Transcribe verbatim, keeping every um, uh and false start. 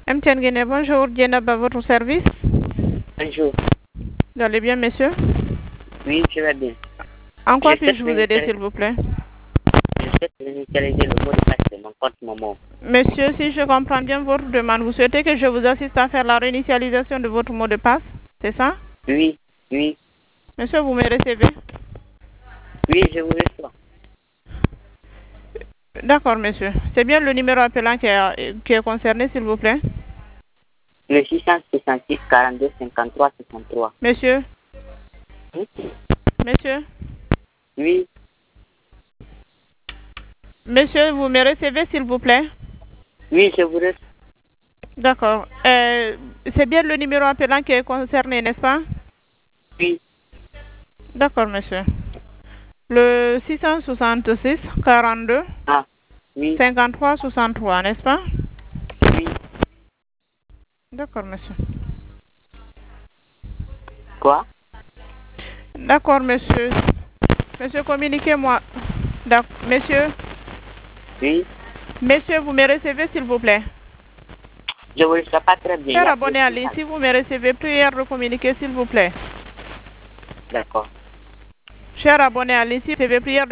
M T N Guinée, bonjour, Dienab à votre service. Bonjour. Vous allez bien, monsieur? Oui, je vais bien. En quoi Je puis-je souhaite vous aider, l'initialiser- s'il vous plaît? Je souhaite initialiser le mot de passe de mon compte Momo. Monsieur, si je comprends bien votre demande, vous souhaitez que je vous assiste à faire la réinitialisation de votre mot de passe, c'est ça? Oui, oui, Monsieur, vous me recevez? oui, je vous reçois. D'accord, monsieur. C'est bien le numéro appelant qui est, qui est concerné, s'il vous plaît? Le six cent soixante-six quarante-deux cinquante-trois soixante-trois. Monsieur? Oui, Monsieur? oui, Monsieur, vous me recevez, s'il vous plaît? oui, je vous reçois. D'accord. Euh, c'est bien le numéro appelant qui est concerné, n'est-ce pas? Oui, D'accord, monsieur. Le six cent soixante-six quarante-deux ah, oui, cinquante-trois soixante-trois, n'est-ce pas? oui. D'accord, monsieur. Quoi? D'accord, monsieur. Monsieur, communiquez-moi. D'ac- Monsieur, Oui, monsieur, vous me recevez, s'il vous plaît? je vous reçois pas très bien. Il y Cher a abonné plus à de ligne, mal. si vous me recevez, prière de communiquer, s'il vous plaît. D'accord. Cher abonné à ligne, si vous recevez, prière de